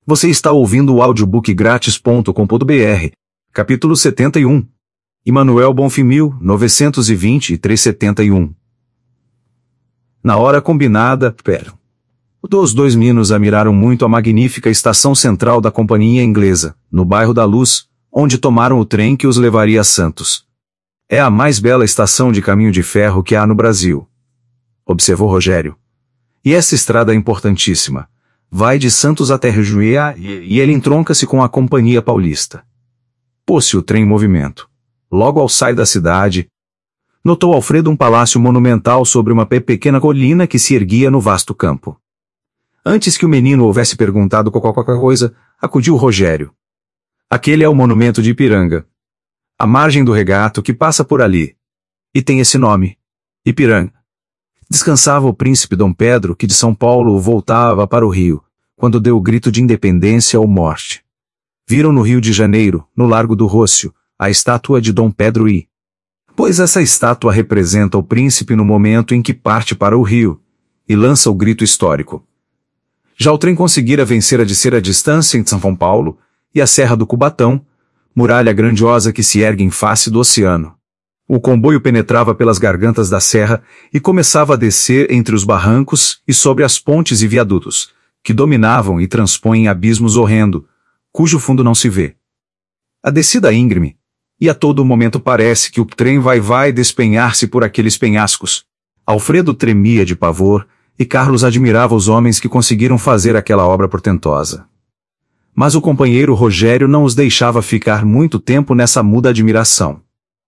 Você está ouvindo o audiobookgratis.com.br, capítulo 71. Immanuel Bonfim 1920-371. Na hora combinada, os dois meninos admiraram muito a magnífica estação central da companhia inglesa, no bairro da Luz, onde tomaram o trem que os levaria a Santos. É a mais bela estação de caminho de ferro que há no Brasil, observou Rogério. E essa estrada é importantíssima. Vai de Santos até Rejuí e ele entronca-se com a Companhia Paulista. Pôs-se o trem em movimento. Logo ao sair da cidade, notou Alfredo um palácio monumental sobre uma pequena colina que se erguia no vasto campo. Antes que o menino houvesse perguntado qualquer coisa, acudiu Rogério. Aquele é o monumento de Ipiranga. A margem do regato que passa por ali. E tem esse nome. Ipiranga. Descansava o príncipe Dom Pedro que de São Paulo voltava para o Rio, quando deu o grito de independência ou morte. Viram no Rio de Janeiro, no Largo do Rócio, a estátua de Dom Pedro I. Pois essa estátua representa o príncipe no momento em que parte para o Rio, e lança o grito histórico. Já o trem conseguira vencer a distância em São Paulo, e a Serra do Cubatão, muralha grandiosa que se ergue em face do oceano. O comboio penetrava pelas gargantas da serra e começava a descer entre os barrancos e sobre as pontes e viadutos, que dominavam e transpõem abismos horrendo, cujo fundo não se vê. A descida íngreme, e a todo momento parece que o trem vai despenhar-se por aqueles penhascos. Alfredo tremia de pavor, e Carlos admirava os homens que conseguiram fazer aquela obra portentosa. Mas o companheiro Rogério não os deixava ficar muito tempo nessa muda admiração.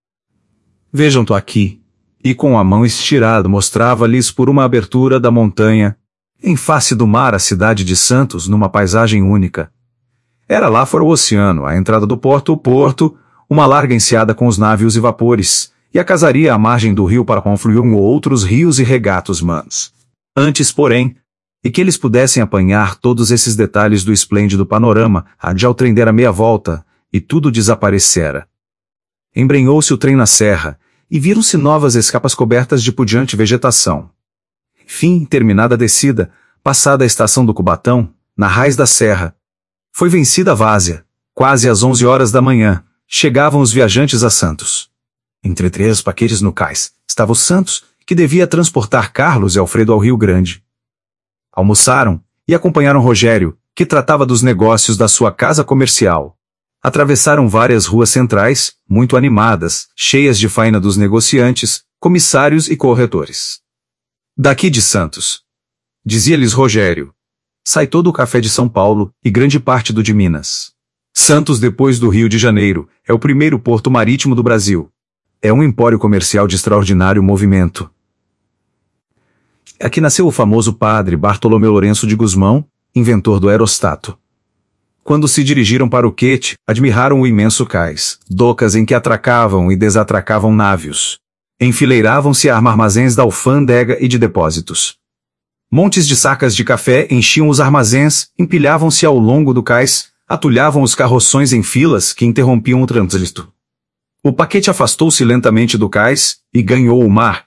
Vejam-to aqui, e com a mão estirada mostrava-lhes por uma abertura da montanha, em face do mar a cidade de Santos numa paisagem única. Era lá fora o oceano, a entrada do porto, o porto, uma larga enseada com os navios e vapores, e a casaria à margem do rio para confluir com outros rios e regatos manos. Antes, porém, e que eles pudessem apanhar todos esses detalhes do esplêndido panorama, já o trem dera meia volta, e tudo desaparecera. Embrenhou-se o trem na serra, e viram-se novas escapas cobertas de pujante vegetação. Fim, terminada a descida, passada a estação do Cubatão, na raiz da serra. Foi vencida a várzea. Quase às 11 horas da manhã, chegavam os viajantes a Santos. Entre 3 paquetes no cais, estava o Santos, que devia transportar Carlos e Alfredo ao Rio Grande. Almoçaram, e acompanharam Rogério, que tratava dos negócios da sua casa comercial. Atravessaram várias ruas centrais, muito animadas, cheias de faina dos negociantes, comissários e corretores. Daqui de Santos, dizia-lhes Rogério, sai todo o café de São Paulo e grande parte do de Minas. Santos, depois do Rio de Janeiro, é o primeiro porto marítimo do Brasil. É um empório comercial de extraordinário movimento. Aqui nasceu o famoso padre Bartolomeu Lourenço de Gusmão, inventor do aerostato. Quando se dirigiram para o quete, admiraram o imenso cais, docas em que atracavam e desatracavam navios. Enfileiravam-se armazéns da alfândega e de depósitos. Montes de sacas de café enchiam os armazéns, empilhavam-se ao longo do cais, atulhavam os carroções em filas que interrompiam o trânsito. O paquete afastou-se lentamente do cais, e ganhou o mar,